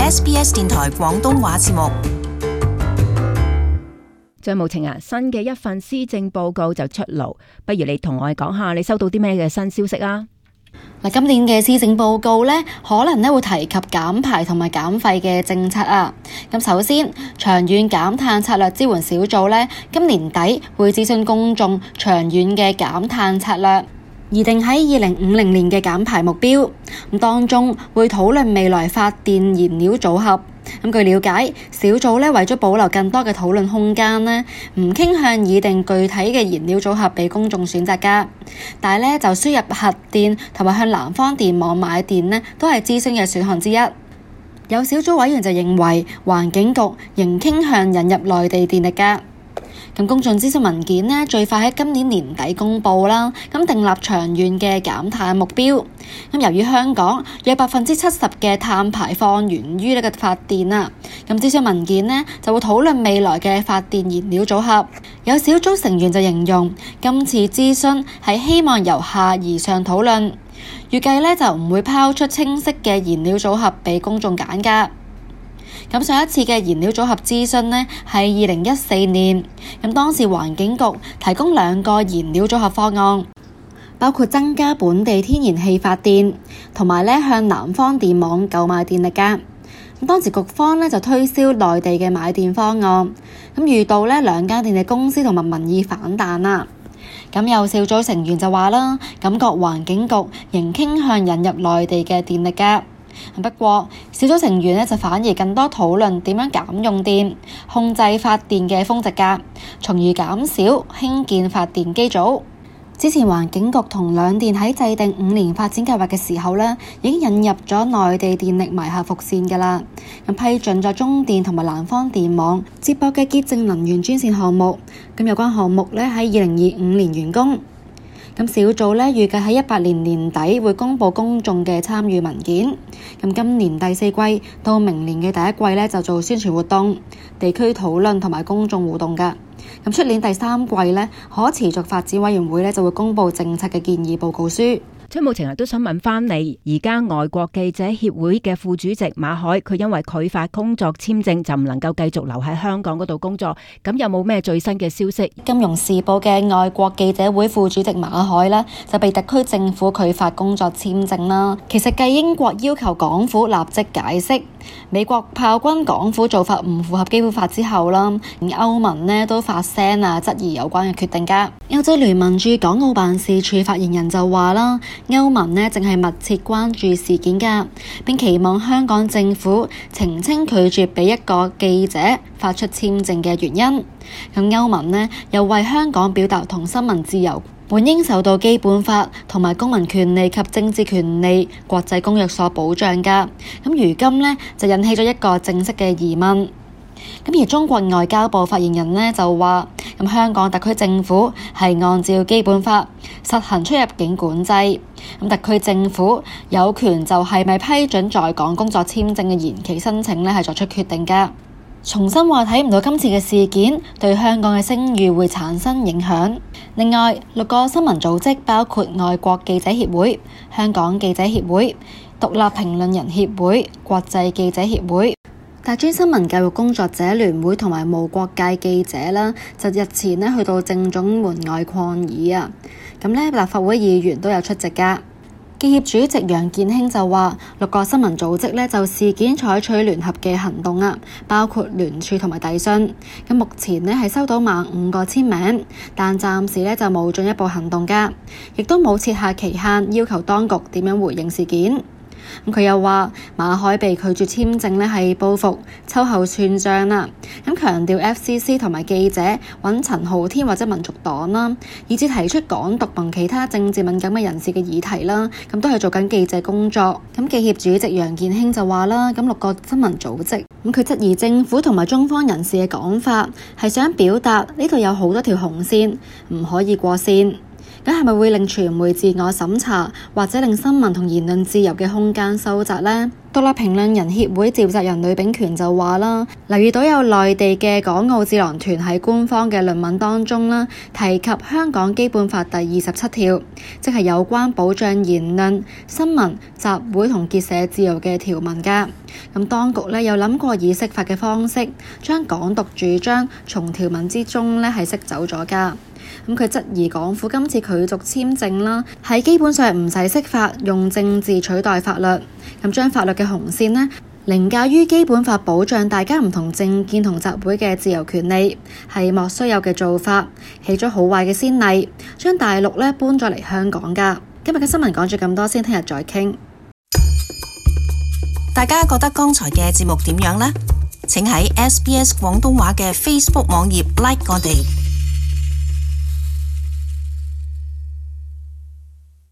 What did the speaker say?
SBS 電台廣東話節目。 張慕晴啊，新嘅一份施政報告就出爐，不如你同我哋講下你收到啲咩嘅新消息啊？ 今年嘅施政報告呢，可能呢會提及減排同埋減廢嘅政策啊。咁首先，長遠減碳策略支援小組呢，今年底會諮詢公眾長遠嘅減碳策略，擬定喺2050年嘅減排目標。咁當中會討論未來發電燃料組合。咁據了解，小組呢為咗保留更多嘅討論空間呢，唔傾向擬定具體嘅燃料組合俾公眾選擇㗎。但係呢，就輸入核電同埋向南方電網買電呢，都係諮詢嘅選項之一。有小組委員就認為，環境局仍傾向引入內地電力㗎。咁公眾諮詢文件呢，最快喺今年年底公佈啦。咁訂立長遠嘅減碳目標。咁由於香港約70%嘅碳排放源於呢個發電啊，咁諮詢文件呢就會討論未來嘅發電燃料組合。有小組成員就形容今次諮詢係希望由下而上討論，預計呢就唔會拋出清晰嘅燃料組合俾公眾揀㗎。咁上一次嘅燃料組合諮詢呢係2014年，咁當時環境局提供2個燃料組合方案，包括增加本地天然氣發電，同埋呢向南方電網購買電力㗎。咁當時局方呢就推銷內地嘅買電方案，咁遇到呢2間電力公司同埋民意反彈啦。咁有小組成員就話啦，感覺環境局仍傾向引入內地嘅電力㗎。不過小組成員呢就反而更多討論點樣減用電、控制發電嘅峰值㗎，從而減少興建發電機組。之前環境局同兩電喺制定5年發展計劃嘅時候呢，已經引入咗內地電力埋下伏線㗎啦。咁批准咗中電同埋南方電網接駁嘅潔淨能源專線項目。咁有關項目呢喺2025年完工。咁小組呢預計喺18年年底會公佈公眾嘅參與文件。咁今年第4季到明年嘅第1季呢就做宣傳活動、地區討論同埋公眾互動㗎。咁出年第3季呢，可持續發展委員會呢就會公佈政策嘅建議報告書。 張慕晴都想問翻你，而家外國記者協會嘅副主席馬凱，佢因為拒發工作簽證就唔能夠繼續留喺香港嗰度工作，咁有冇咩最新嘅消息？ 金融時報嘅外國記者會副主席馬凱呢，就被特區政府拒發工作簽證啦。其實繼英國要求港府立即解釋美國炮轟港府做法唔符合基本法之後啦，歐盟呢都發聲質疑有關嘅決定㗎。歐洲聯盟駐港澳辦事處發言人就話啦，歐盟呢正係密切關注事件㗎，並期望香港政府澄清拒絕俾一個記者發出簽證嘅原因。咁歐盟呢又為香港表達同新聞自由本應受到基本法同埋公民權利及政治權利國際公約所保障㗎。咁如今呢就引起咗一個正式嘅疑問。咁而中國外交部發言人呢就話，咁香港特區政府係按照基本法實行出入境管制，咁特區政府有權就係咪批准在港工作簽證嘅延期申請呢係作出決定㗎。重新話睇唔到今次嘅事件對香港嘅聲譽會產生影響。另外6個新聞組織包括外國記者協會、香港記者協會、獨立評論人協會、國際記者協會、大專新聞教育工作者聯會同埋無國界記者啦，就日前呢去到政總門外抗議啊。咁呢立法會議員都有出席㗎。記協主席楊健興就話，6個新聞組織呢就事件採取聯合嘅行動啊，包括聯署同埋遞信。咁目前呢係收到5個簽名，但暫時呢就冇進一步行動㗎，亦都冇設下期限要求當局點樣回應事件。咁佢又話馬凱被拒絕簽證呢係報復秋後算賬啦。咁強調 FCC 同埋記者揾陳浩天或者民族黨啦，以至提出港獨同其他政治敏感嘅人士嘅議題啦，咁都係做緊記者工作。咁記協主席楊健興就話啦，咁6個新聞組織，咁佢質疑政府同埋中方人士嘅講法係想表達呢度有好多條紅線唔可以過線。 咁係咪會令傳媒自我審查，或者令新聞同言論自由嘅空間收窄呢？獨立評論人協會召集人呂秉權就話啦，留意到有內地嘅港澳智囊團喺官方嘅論文當中啦，提及香港基本法第27條，即係有關保障言論、新聞、集會同結社自由嘅條文㗎。咁當局有諗過以釋法嘅方式，將港獨主張從條文之中係釋走咗㗎。咁佢質疑港府今次拒續簽證啦，係基本上唔使釋法，用政治取代法律，咁將法律嘅紅線凌駕於基本法保障大家唔同政見同集會嘅自由權利，係莫須有嘅做法，起咗好壞嘅先例，將大陸搬咗嚟香港㗎。今日嘅新聞講咗咁多先，聽日再傾。 大家覺得剛才嘅節目點樣呢？請喺SBS 廣東話嘅 Facebook 網頁 like 我哋。